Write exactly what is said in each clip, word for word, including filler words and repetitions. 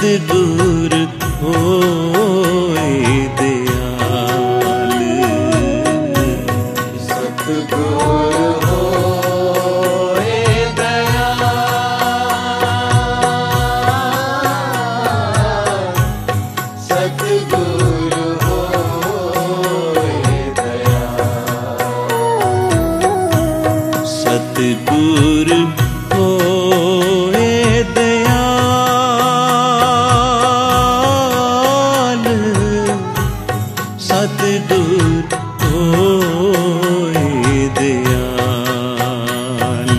सतगुरु होए दयाल। सतगुरु होए दयाल, सतगुरु होए दयाल। सतगुरु होए दयाल, सतगुरु होए दयाल।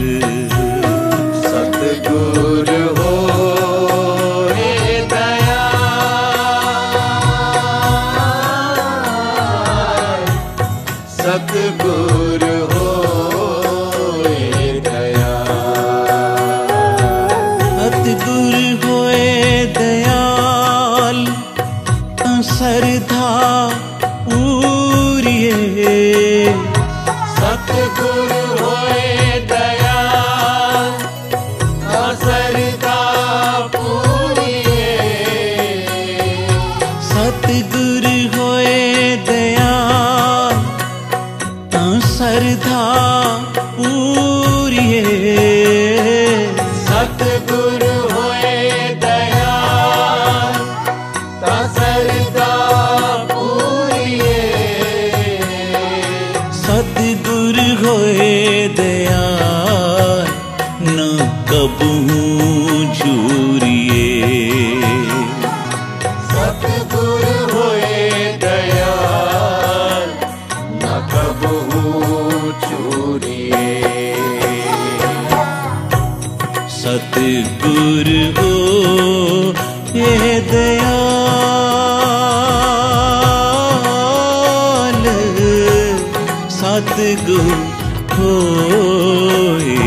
सतगुरु होए दयाल, सतगुरु होए दयाल। सतगुरु होए दयाल, सरधा पूरिए। सतगुरु होए दयाल, सरदा पूरिए। सतगुरु होए दयाल, सरधा पूरिए। सतगुरु होए दयाल, सरदा पूरिए। सतगुरु होए दयाल, न कबहू झूरिए। सतगुरु होए दयाल, न कबहू चूरिए। सतगुरु होए दयाल, सतगुरु होए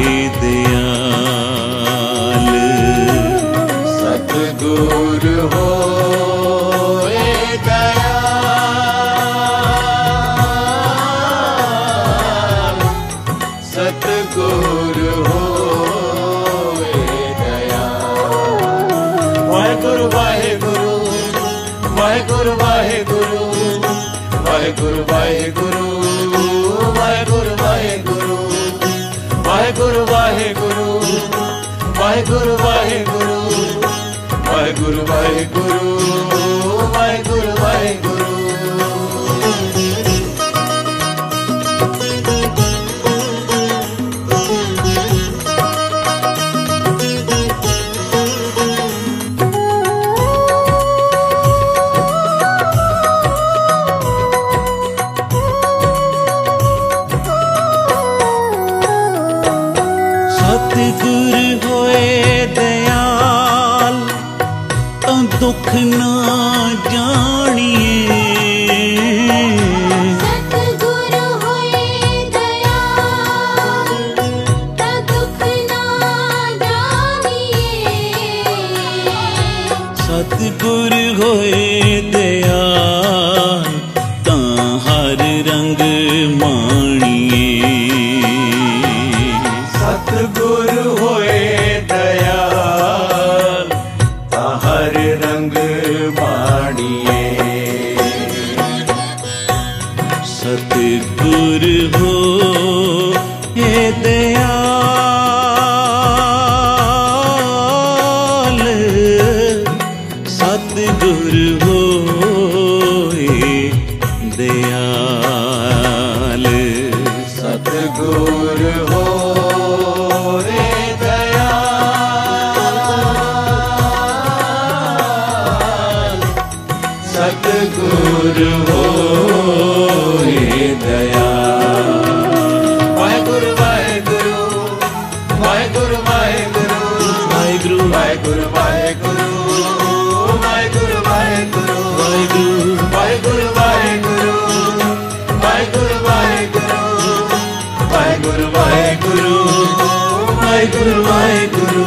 दयाल। सतगुरु होए दयाल, सतगुरु होए दयाल। वाहेगुरु वाहेगुरु, वाहेगुरु वाहेगुरु, वाहेगुरु वाहेगुरु, वाहेगुरु वाहेगुरु, वाहेगुरु वाहेगुरु, वाहेगुरु वाहेगुरु, वाहेगुरु वाहेगुरु, वाहेगुरु वाहेगुरु। सतगुरु होए दयाल, दुख ना जानिए। सतगुरु होए दयाल, दुख ना जानिए। सतगुरु होए दयाल, तां हर रंग माणिए। सतगुरु होए दयाल, हर रंग माणिए। सतगुरु होए दयाल, सतगुरु होए दयाल। सतगुरु होए दयाल, सतगुरु होए दयाल। वाहेगुरु वाहेगुरु, वाहेगुरु वाहेगुरु, वाहेगुरु वाहेगुरु वाहेगुरु, वाहेगुरु वाहेगुरु, वाहेगुरु वाहेगुरु वाहेगुरु, वाहेगुरु वाहेगुरु, वाहेगुरु वाहेगुरु, वाहेगुरु वाहेगुरु।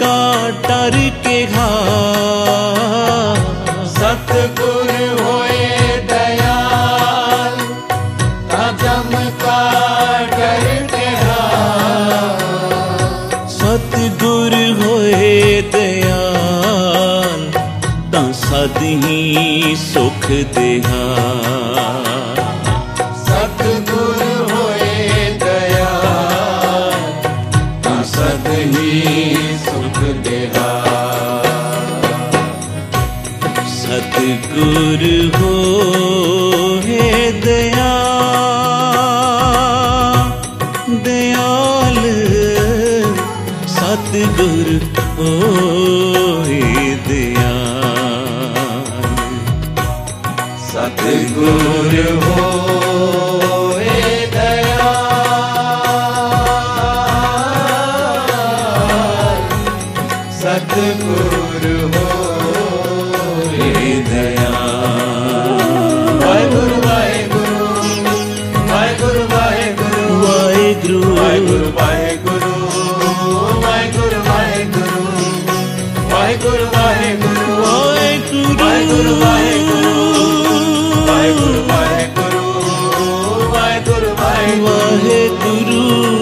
का डर के घात, सतगुर होए दयाल ता जम का डर के घात। सतगुर होए दयाल तां सद ही सुख देहा। सतगुर होए दयाल तां सद ही सुख देहा। सतगुर होए दयाल दयाल, सतगुर होए दयाल। सतगुर होए दयाल, सतगुर होए दयाल। वाहेगुरु वाहेगुरु वाहेगुरु वाहेगुरु वाहेगुरु वाहेगुरु वाहेगुरु वाहेगुरु वाहेगुरु वाहेगुरु वाहेगुरु वाहेगुरु वाहेगुरु वाहेगुरु वाहेगुरु वाहेगुरु वाहेगुरु।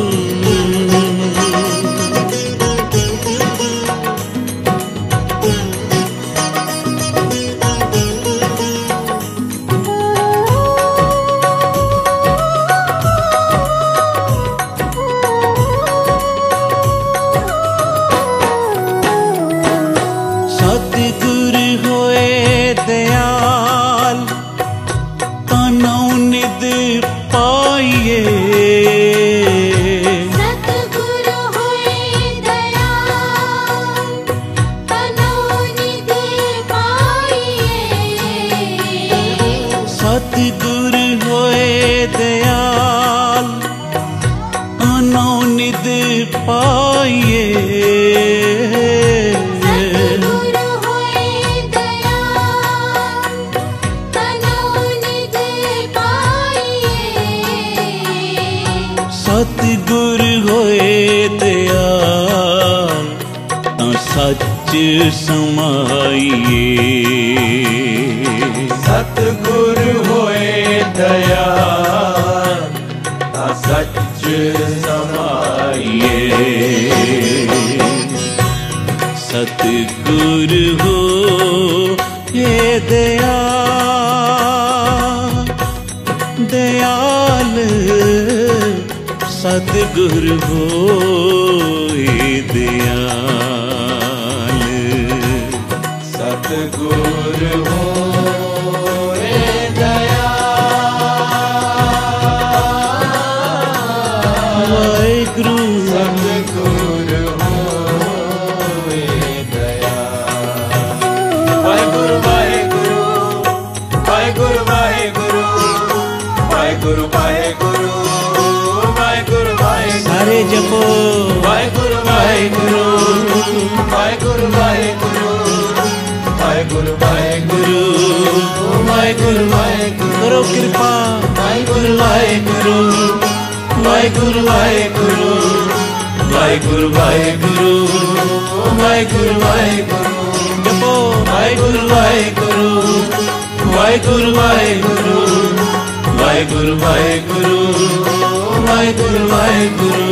सतगुर होए दयाल तानौ निद पाइए। सतगुर होए दयाल तनौ निध पाइए। सतगुर होए दयाल तानौ निद पाइए। सतगुर होए दयाल तनौ निध पाइए। सतगुर होए दयाल तां सच समाइए। सतगुर होए दयाल ता सच समाइए। सतगुर होए दयाल दयाल, सतगुर होए दयाल। सतगुर होए दयाल, वाहेगुरु सतगुर होए दयाल। वाहेगुरु वाहेगुरु वाहेगुरु वाहेगुरु वाहेगुरु वाहेगुरु वाहेगुरु वाहेगुरु। सारे जपो वाहेगुरु वाहेगुरु वाहेगुरु वाहेगुरु वाहेगुरु वाहेगुरु वाहेगुरु वाहेगुरु। करो कृपा वाहेगुरु वाहेगुरु वाहेगुरु वाहेगुरु वाहेगुरु वाहेगुरु वाहेगुरु वाहेगुरु। जपो वाहेगुरु वाहेगुरु वाहेगुरु वाहेगुरु वाहेगुरु वाहेगुरु वाहेगुरु वाहेगुरु।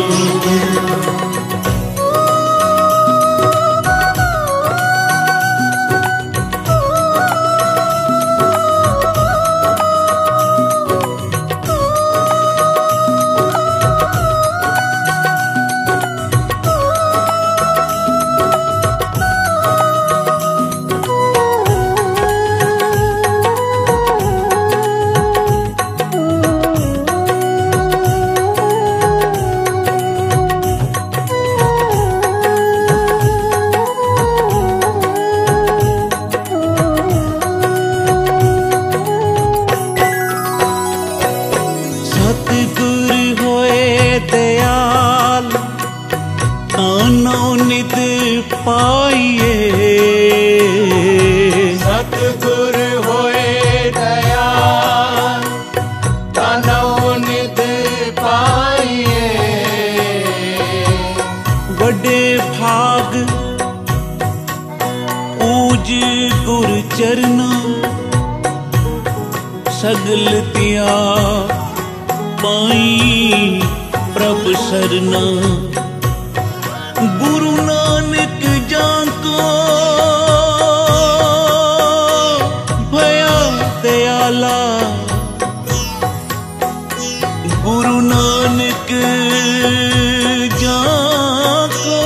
पाइए। सतगुर होए दयाल तनौ निध पाइए। बड़े भाग पूज गुर चरना सगल त्याग पाई प्रभ सरना। गुरु नानक जाको भया दयाला। गुरु नानक जाको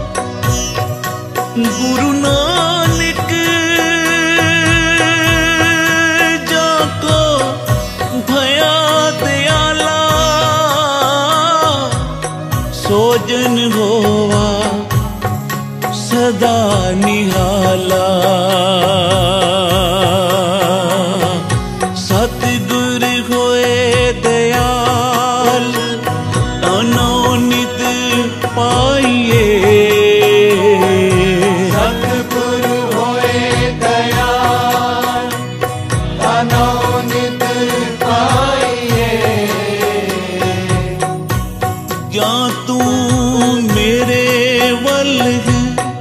गुरु नानक जाको भया दयाला। सोजन होवा सदा निहाला। सतगुर होए दयाल तानो नित पाइए। सतगुर होए दयाल तानो नित पाइए। या तू मेरे वल है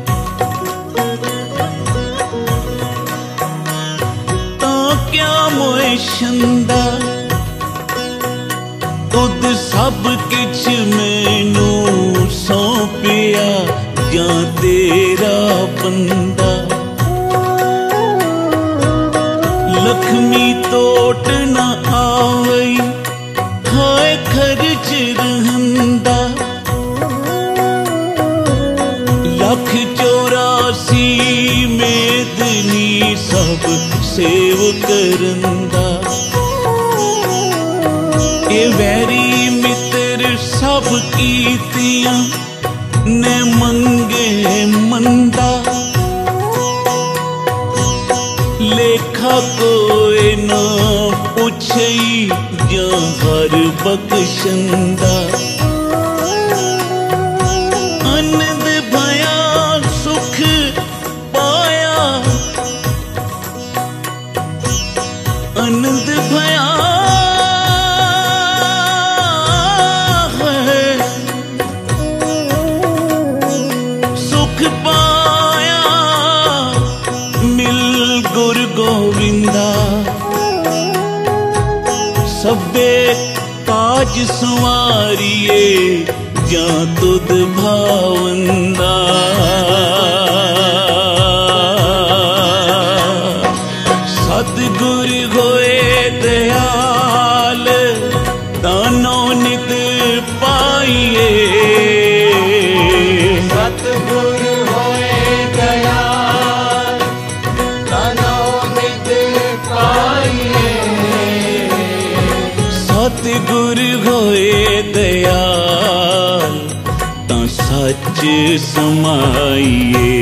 ता क्या मोए शंदा। तुद सब किछ मैनू सौंपिया या तेरा बंदा। लक्ष्मी तोट न आवई हाय खर्च रहंदा। लख चौरासी मेदनी सब सेव करंदा। ये वैरी मित्र सब कीतियां ने मंगे मंदा। लेखा कोई ना पुछई या हर बख्शंदा। आनंद भया सुख पाया आनंद भया है सुख पाया मिल गुर गोविंदा। सबे काज संवारिए या तुद भावंदा। सतगुर होए दयाल तानो नित पाइए। सतगुर होए दयाल तानो नित पाइए। सतगुर होए दयाल तां सच समाइए।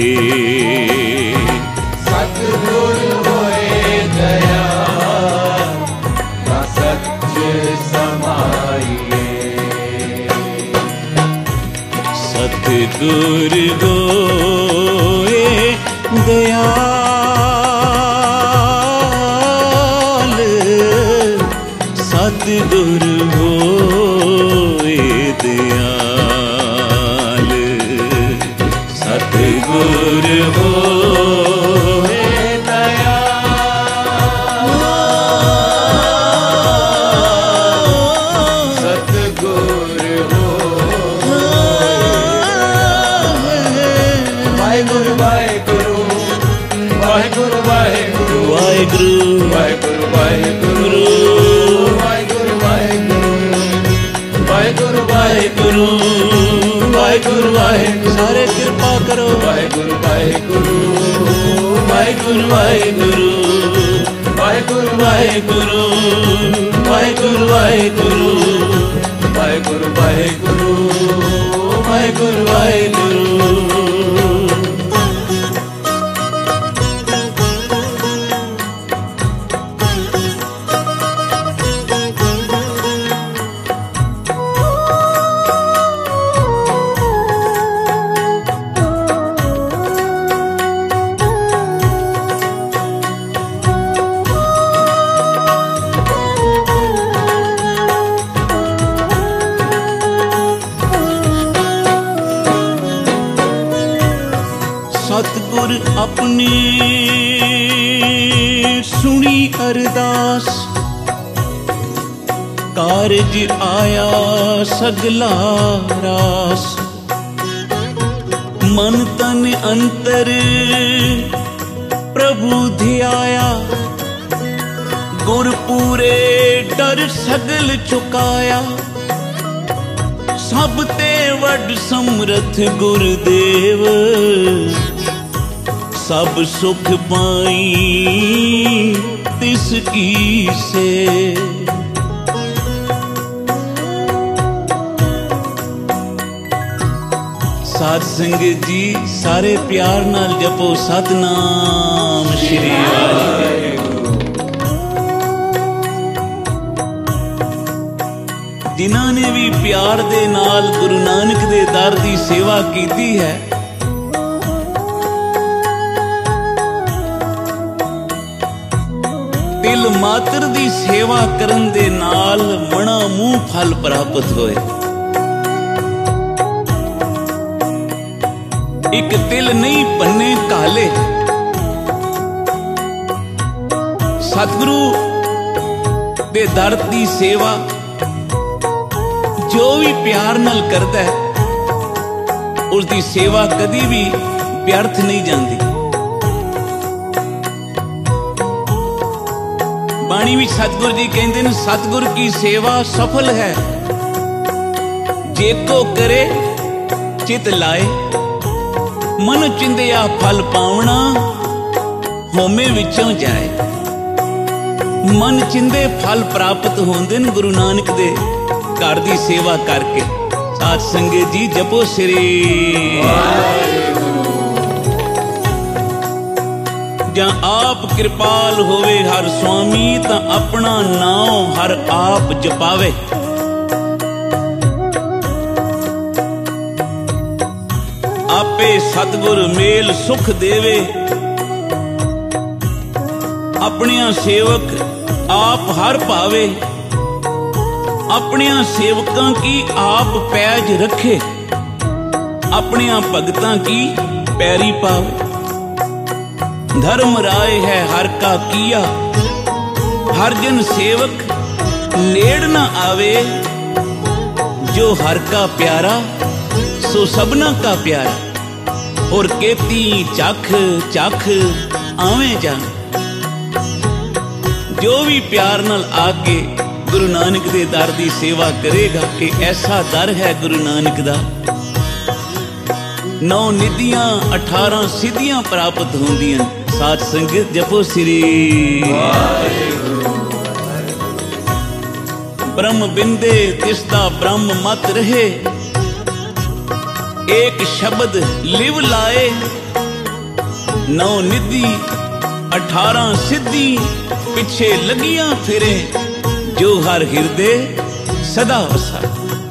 सतगुर होए दयाल तां सच समाइए। सतगुर होए दयाल सतगुर होए दयाल। सतगुर होए सतगुर हो वाहिगुरु वाहिगुरु वाहिगुरु वाहिगुरु वाहिगुरु वाहिगुरु वाहिगुरु वाहिगुरु वाहिगुरु वाहिगुरु वाहिगुरु वाहिगुरु सारे कृपा करो। वाहिगुरु वाहिगुरु वाहिगुरु वाहिगुरु वाहिगुरु वाहिगुरु वाहिगुरु वाहिगुरु वाहिगुरु वाहिगुरु वाहिगुरु वाहिगुरु। सतगुर अपने सुनी अरदास, कारज आया सगला रास। मन तन अंतर प्रभु ध्याया, गुरपूरे डर सगल चुकाया। सब ते वड समरथ गुरुदेव, सब सुख पाई तिस की से। साध संगत जी सारे प्यार नाल जपो सतनाम श्री वाहिगुरू। जिन्हां ने भी प्यार दे नाल गुरु नानक दे दर दी सेवा कीती है, तिल मात्र दी सेवा करन दे नाल मणा मूंह फल प्राप्त होए। एक तिल नहीं पन्ने काले। सतगुरु दे दर दी सेवा जो भी प्यार नाल करता है, उसकी सेवा कदी भी व्यर्थ नहीं जाती। बाणी भी सतगुरु जी कहते हैं, सतगुरु की सेवा सफल है जे को करे चित लाए। मन चिंदिया फल पावना होमे विचों जाए। मन चिंदे फल प्राप्त होंदे न गुरु नानक दे घर दी सेवा करके। साध संगत जी जपो श्री जां आप कृपाल होवे हर स्वामी, तां अपना नाम हर आप जपावे। आपे सतगुर मेल सुख देवे, अपनिया सेवक आप हर पावे। अपनिया सेवकां की आप पैज रखे, अपनिया भगतां की पैरी पावे। धर्म राय है हर का किया, हर जन सेवक नेड़ न आवे। जो हर का प्यारा सो सबना का प्यारा, और केती चख चख आवे जा। जो भी प्यार नाल आके गुरु नानक दे दर दी सेवा करेगा, कि ऐसा दर है गुरु नानक दा। नौ निधियां अठारह सिद्धियां प्राप्त होंदियां। साध संगत जपो श्री ब्रह्म बिंदे तिसदा ब्रह्म मत रहे। एक शब्द लिव लाए, नौ निधि अठारह सिद्धि पिछे लगियां फिरे। जो हर हिरदे सदा वसा।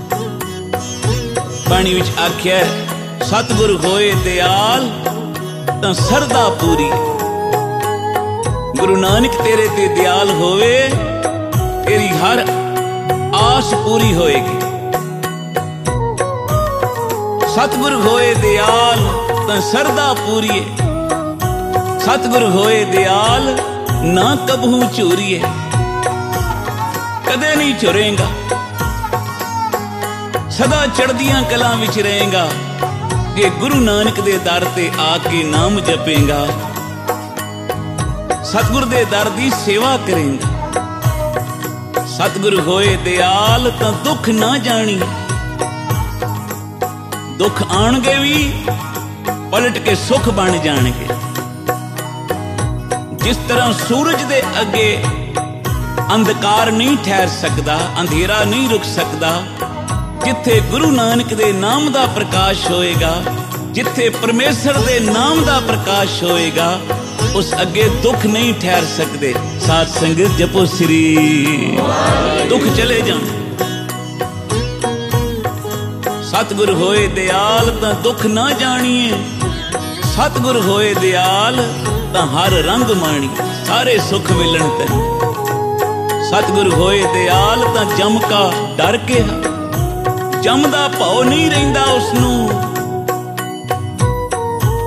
बाणी विच आख्या सतगुर होए दयाल तां सरदा पूरी। गुरु नानक तेरे ते दयाल होवे, तेरी हर आस पूरी होएगी। सतगुर होए दयाल तां सरदा पूरीए। सतगुर होए दयाल ना कबहू चोरीए। कदे नहीं चुरेगा, सदा चढ़दियां कलां विच रहेगा। जे गुरु नानक दे दर ते आके नाम जपेगा, सतगुर दे दर दी सेवा करेगा। सतगुर होए दयाल तां दुख ना जानी। दुख आणगे भी पलट के सुख बन जाणगे। जिस तरह सूरज दे अगे अंधकार नहीं ठहर सकता, अंधेरा नहीं रुक सकता, जिथे गुरु नानक दे नाम दा प्रकाश होएगा, जिथे परमेश्वर दे नाम दा प्रकाश होएगा, उस अगे दुख नहीं ठहर सकते। साध संगत जपो श्री दुख चले जान। सतगुर होए दयाल तां दुख ना जानिए। सतगुर होए दयाल तां हर रंग माणी। सारे सुख मिलन तैनूं। सतगुर होए दयाल तां जम का डर के जम दा भाव नहीं रहिंदा उसनूं।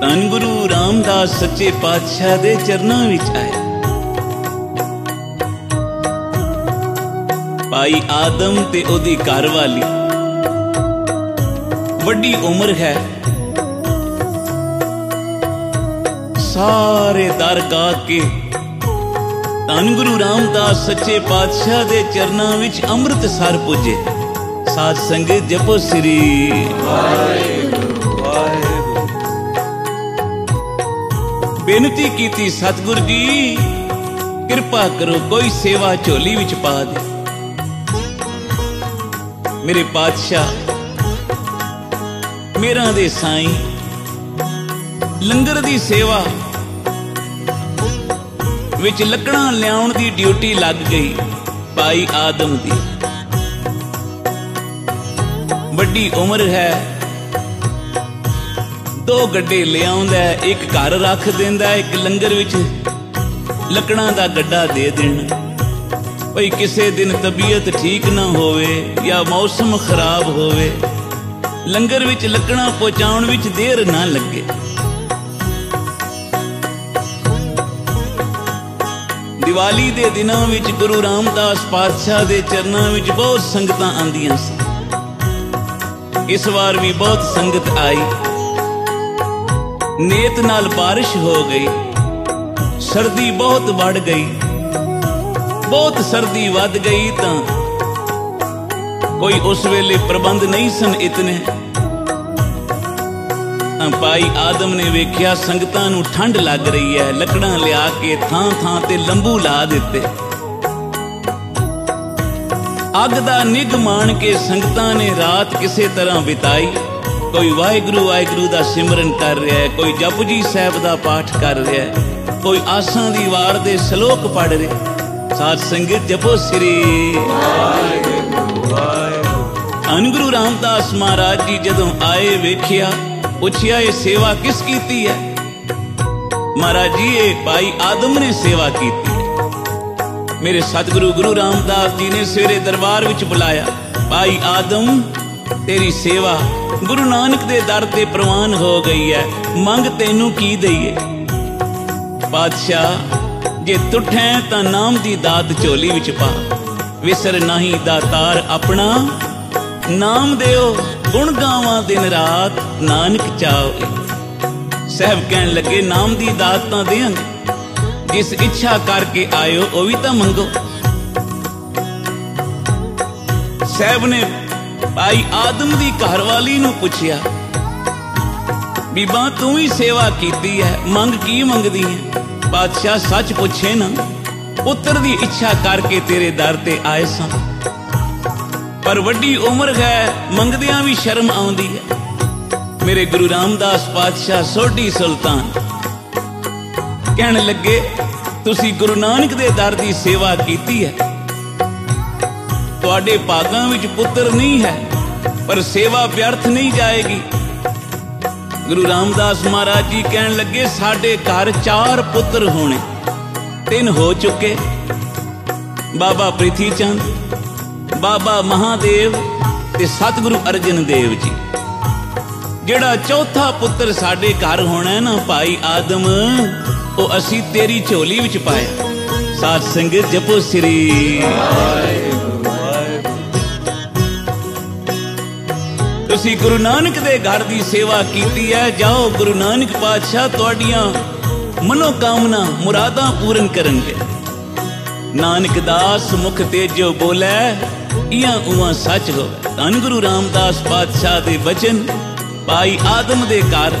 ਧੰਨ ਗੁਰੂ ਰਾਮਦਾਸ ਸੱਚੇ ਪਾਤਸ਼ਾਹ ਦੇ ਚਰਨਾਂ ਵਿੱਚ ਆਇਆ। ਭਾਈ ਆਦਮ ਤੇ ਉਹਦੀ ਘਰਵਾਲੀ, ਵੱਡੀ ਉਮਰ ਹੈ, ਸਾਰੇ ਦਰ ਗਾ ਕੇ ਧੰਨ ਗੁਰੂ ਰਾਮਦਾਸ ਸੱਚੇ ਪਾਤਸ਼ਾਹ ਦੇ ਚਰਨਾਂ ਵਿੱਚ ਅੰਮ੍ਰਿਤਸਰ ਪੁੱਜੇ। ਸਾਧ ਸੰਗਤ ਜਪੋ ਸ੍ਰੀ ਵਾਹਿਗੁਰੂ ਵਾਹਿਗੁਰੂ। ਬੇਨਤੀ ਕੀਤੀ, ਸਤਿਗੁਰ ਜੀ ਕਿਰਪਾ ਕਰੋ, ਕੋਈ ਸੇਵਾ ਝੋਲੀ ਵਿੱਚ ਪਾ ਦੇ। ਮੇਰੇ ਪਾਤਸ਼ਾਹ, ਮੇਰਾ ਦੇ ਸਾਈਂ, ਲੰਗਰ ਦੀ ਸੇਵਾ ਵਿੱਚ ਲੱਕੜਾਂ ਲਿਆਉਣ ਦੀ ਡਿਊਟੀ ਲੱਗ ਗਈ ਭਾਈ ਆਦਮ ਦੀ। ਵੱਡੀ ਉਮਰ ਹੈ, ਦੋ ਗੱਡੇ ਲਿਆਉਂਦਾ, ਇੱਕ ਘਰ ਰੱਖ ਦਿੰਦਾ, ਇੱਕ ਲੰਗਰ ਵਿੱਚ ਲੱਕੜਾਂ ਦਾ ਗੱਡਾ ਦੇ ਦੇਣਾ। ਭਈ ਕਿਸੇ ਦਿਨ ਤਬੀਅਤ ਠੀਕ ਨਾ ਹੋਵੇ ਜਾਂ ਮੌਸਮ ਖਰਾਬ ਹੋਵੇ, ਲੰਗਰ ਵਿੱਚ ਲੱਕੜਾਂ ਪਹੁੰਚਾਉਣ ਵਿੱਚ ਦੇਰ ਨਾ ਲੱਗੇ। ਦੀਵਾਲੀ ਦੇ ਦਿਨਾਂ ਵਿੱਚ ਗੁਰੂ ਰਾਮਦਾਸ ਪਾਤਸ਼ਾਹ ਦੇ ਚਰਨਾਂ ਵਿੱਚ ਬਹੁਤ ਸੰਗਤਾਂ ਆਉਂਦੀਆਂ ਸਨ। ਇਸ ਵਾਰ ਵੀ ਬਹੁਤ ਸੰਗਤ ਆਈ। ਨੇਤ ਨਾਲ ਬਾਰਿਸ਼ ਹੋ ਗਈ, ਸਰਦੀ ਬਹੁਤ ਵੱਧ ਗਈ। ਬਹੁਤ ਸਰਦੀ ਵੱਧ ਗਈ ਤਾਂ ਕੋਈ ਉਸ ਵੇਲੇ ਪ੍ਰਬੰਧ ਨਹੀਂ ਸਨ ਇਤਨੇ। ਭਾਈ ਆਦਮ ਨੇ ਵੇਖਿਆ ਸੰਗਤਾਂ ਨੂੰ ਠੰਡ ਲੱਗ ਰਹੀ ਹੈ, ਲੱਕੜਾਂ ਲਿਆ ਕੇ ਥਾਂ ਥਾਂ ਤੇ ਲੰਬੂ ਲਾ ਦਿੱਤੇ। ਅੱਗ ਦਾ ਨਿੱਘ ਮਾਣ ਕੇ ਸੰਗਤਾਂ ਨੇ ਰਾਤ ਕਿਸੇ ਤਰ੍ਹਾਂ ਬਿਤਾਈ। ਕੋਈ ਵਾਹਿਗੁਰੂ ਵਾਹਿਗੁਰੂ ਦਾ ਸਿਮਰਨ ਕਰ ਰਿਹਾ ਹੈ, ਕੋਈ ਜਪਜੀ ਸਾਹਿਬ ਦਾ ਪਾਠ ਕਰ ਰਿਹਾ ਹੈ, ਕੋਈ ਆਸਾਂ ਦੀ ਵਾਰ ਦੇ ਸ਼ਲੋਕ ਪੜ੍ਹ ਰਿਹਾ। ਸਾਧ ਸੰਗਤ ਜਪੋ ਸ੍ਰੀ ਵਾਹਿਗੁਰੂ ਵਾਹਿਗੁਰੂ। ਧੰਨ ਗੁਰੂ ਰਾਮਦਾਸ ਮਹਾਰਾਜ ਜੀ ਜਦੋਂ ਆਏ, ਵੇਖਿਆ, ਪੁੱਛਿਆ ਇਹ ਸੇਵਾ ਕਿਸ ਕੀਤੀ ਹੈ? ਮਹਾਰਾਜ ਜੀ ਇਹ ਭਾਈ ਆਦਮ ਨੇ ਸੇਵਾ ਕੀਤੀ ਹੈ। ਮੇਰੇ ਸਤਿਗੁਰੂ ਗੁਰੂ ਰਾਮਦਾਸ ਜੀ ਨੇ ਸਵੇਰੇ ਦਰਬਾਰ ਵਿੱਚ ਬੁਲਾਇਆ। ਭਾਈ ਆਦਮ, ਤੇਰੀ ਸੇਵਾ ਗੁਰੂ ਨਾਨਕ ਦੇ ਦਰ ਤੇ ਪ੍ਰਵਾਨ ਹੋ ਗਈ ਹੈ, ਮੰਗ ਤੈਨੂੰ ਕੀ ਦਈਏ? ਪਾਤਸ਼ਾਹ, ਜੇ ਤੁਠੈ ਤਾਂ ਨਾਮ ਦੀ ਦਾਤ ਝੋਲੀ ਵਿੱਚ ਪਾ, ਵਿਸਰ ਨਹੀਂ ਦਾਤਾਰ ਆਪਣਾ, ਨਾਮ ਦਿਓ ਗੁਣ ਗਾਵਾਂ ਦਿਨ ਰਾਤ, ਨਾਨਕ ਚਾਹੇ। ਸਾਹਿਬ ਕਹਿਣ ਲੱਗੇ, ਨਾਮ ਦੀ ਦਾਤ ਤਾਂ ਦੇਾਂਗੇ, ਜਿਸ ਇੱਛਾ ਕਰਕੇ ਆਇਓ ਉਹ ਵੀ ਤਾਂ ਮੰਗੋ। ਸਾਹਿਬ ਨੇ ਭਾਈ ਆਦਮ ਦੀ ਘਰਵਾਲੀ ਨੂੰ ਪੁੱਛਿਆ, ਬੀਬਾ ਤੂੰ ਵੀ ਸੇਵਾ ਕੀਤੀ ਹੈ, ਮੰਗ ਕੀ ਮੰਗਦੀ ਹੈ? ਬਾਦਸ਼ਾਹ ਸੱਚ ਪੁੱਛੇ ਨਾ, ਪੁੱਤਰ ਦੀ ਇੱਛਾ ਕਰਕੇ ਤੇਰੇ ਦਰ ਤੇ ਆਏ ਸਾਂ, ਪਰ ਵੱਡੀ ਉਮਰ ਹੈ, ਮੰਗਦਿਆਂ ਵੀ ਸ਼ਰਮ ਆਉਂਦੀ ਹੈ। ਮੇਰੇ ਗੁਰੂ ਰਾਮਦਾਸ ਪਾਤਸ਼ਾਹ ਸੋਢੀ ਸੁਲਤਾਨ ਕਹਿਣ ਲੱਗੇ, ਤੁਸੀਂ ਗੁਰੂ ਨਾਨਕ ਦੇ ਦਰ ਦੀ ਸੇਵਾ ਕੀਤੀ ਹੈ, ਤੁਹਾਡੇ ਭਾਗਾਂ ਵਿੱਚ ਪੁੱਤਰ ਨਹੀਂ ਹੈ, ਪਰ ਸੇਵਾ ਵਿਅਰਥ ਨਹੀਂ ਜਾਏਗੀ। ਗੁਰੂ ਰਾਮਦਾਸ ਮਹਾਰਾਜ ਜੀ ਕਹਿਣ ਲੱਗੇ, ਸਾਡੇ ਘਰ ਚਾਰ ਪੁੱਤਰ ਹੋਣੇ, ਤਿੰਨ ਹੋ ਚੁੱਕੇ, ਬਾਬਾ ਪ੍ਰਿਥੀ ਚੰਦ, ਬਾਬਾ ਮਹਾਦੇਵ ਤੇ ਸਤਿਗੁਰੂ ਅਰਜਨ ਦੇਵ ਜੀ। ਜਿਹੜਾ ਚੌਥਾ ਪੁੱਤਰ ਸਾਡੇ ਘਰ ਹੋਣਾ ਨਾ ਭਾਈ ਆਦਮ, ਉਹ ਅਸੀਂ ਤੇਰੀ ਝੋਲੀ ਵਿੱਚ ਪਾਇਆ। ਸਾਧ ਸੰਗਤ ਜਪੋ ਸ੍ਰੀ ਵਾਹਿਗੁਰੂ ਵਾਹਿਗੁਰੂ। ਤੁਸੀਂ ਗੁਰੂ ਨਾਨਕ ਦੇ ਘਰ ਦੀ ਸੇਵਾ ਕੀਤੀ ਹੈ, ਜਾਓ ਗੁਰੂ ਨਾਨਕ ਪਾਤਸ਼ਾਹ ਤੁਹਾਡੀਆਂ ਮਨੋਕਾਮਨਾ ਮੁਰਾਦਾਂ ਪੂਰਨ ਕਰਨਗੇ। ਨਾਨਕ ਦਾਸ ਮੁਖ ਤੇਜੋ ਬੋਲੇ, ਇਆਂ ਉਆਂ ਸੱਚ ਹੋਵੇ। ਧੰਨ ਗੁਰੂ ਰਾਮਦਾਸ ਪਾਤਸ਼ਾਹ ਦੇ ਬਚਨ ਭਾਈ ਆਦਮ ਦੇ ਘਰ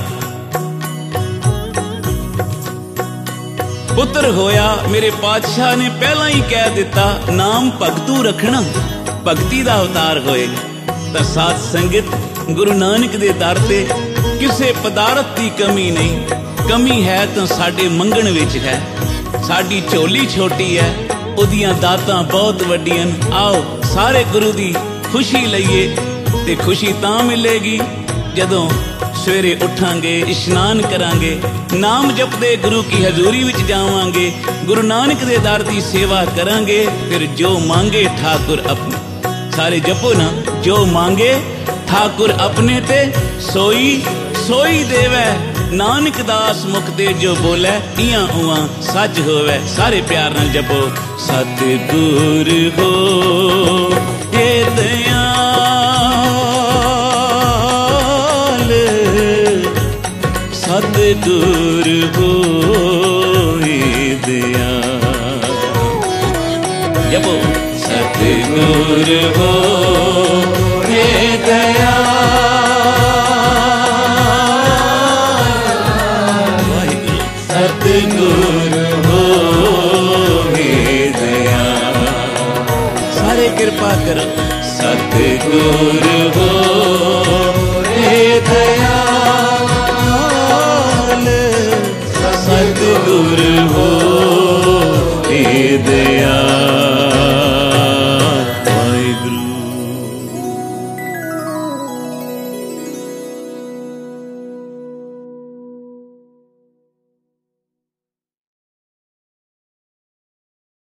ਪੁੱਤਰ ਹੋਇਆ। ਮੇਰੇ ਪਾਤਸ਼ਾਹ ਨੇ ਪਹਿਲਾਂ ਹੀ ਕਹਿ ਦਿੱਤਾ, ਨਾਮ ਭਗਤੂ ਰੱਖਣਾ, ਭਗਤੀ ਦਾ ਅਵਤਾਰ ਹੋਏਗਾ। ਤਾਂ ਸਾਧ ਸੰਗਤ ਗੁਰੂ ਨਾਨਕ ਦੇ ਦਰ ਤੇ ਕਿਸੇ ਪਦਾਰਥ ਦੀ ਕਮੀ ਨਹੀਂ, ਕਮੀ ਹੈ ਤਾਂ ਸਾਡੇ ਮੰਗਣ ਵਿੱਚ ਹੈ। ਸਾਡੀ ਝੋਲੀ ਛੋਟੀ ਹੈ, ਉਹਦੀਆਂ ਦਾਤਾਂ ਬਹੁਤ ਵੱਡੀਆਂ। ਆਓ ਸਾਰੇ ਗੁਰੂ ਦੀ ਖੁਸ਼ੀ ਲਈਏ, ਤੇ ਖੁਸ਼ੀ ਤਾਂ ਮਿਲੇਗੀ ਜਦੋਂ ਸਵੇਰੇ ਉੱਠਾਂਗੇ, ਇਸ਼ਨਾਨ ਕਰਾਂਗੇ, ਨਾਮ ਜਪਦੇ ਗੁਰੂ ਕੀ ਹਜ਼ੂਰੀ ਵਿੱਚ ਜਾਵਾਂਗੇ, ਗੁਰੂ ਨਾਨਕ ਦੇ ਦਰ ਦੀ ਸੇਵਾ ਕਰਾਂਗੇ। ਫਿਰ ਜੋ ਮੰਗੇ ਠਾਕੁਰ ਆਪਣੇ, ਸਾਰੇ ਜਪੋ ਨਾ, ਜੋ ਮੰਗੇ ਠਾਕੁਰ ਆਪਣੇ ਤੇ ਸੋਈ ਸੋਈ ਦੇਵੈ, नानक दास मुख ते जो बोले इयां उआं सच होवे। सारे प्यार नाल जपो सतगुर हो हे दयाल, सतगुर हो हे दयाल। जपो सतगुर हो हे दयाल, सतगुर हो हे दयाल। सारे कृपा करो सतगुर हो